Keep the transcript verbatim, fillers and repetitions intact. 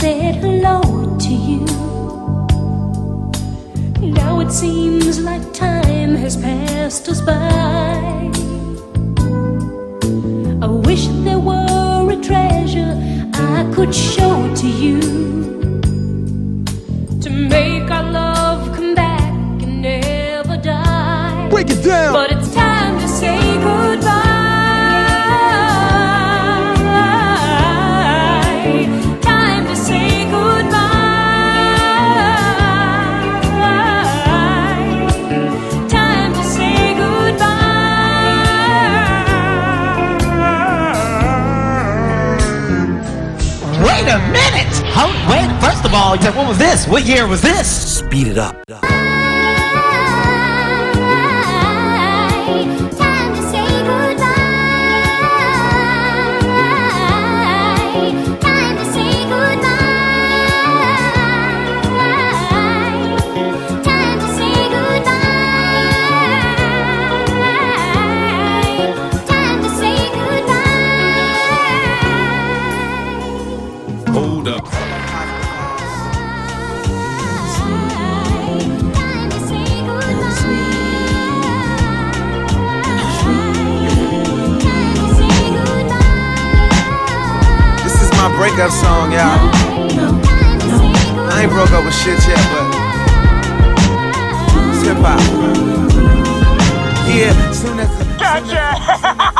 said hello to you. Now it seems like time has passed us by. I wish there were a treasure I could show to you, to make our love come back and never die. Break it down. But it's time to say goodbye. Time to say goodbye. Time to say goodbye. Wait a minute! How, wait, first of all, what was this? What year was this? Speed it up. Time to say goodbye. Time to say goodbye. Time to say goodbye. Time to say goodbye. Hold up. My breakup song, y'all. I ain't broke up with shit yet, but it's hip hop. Yeah, soon as the, Gotcha.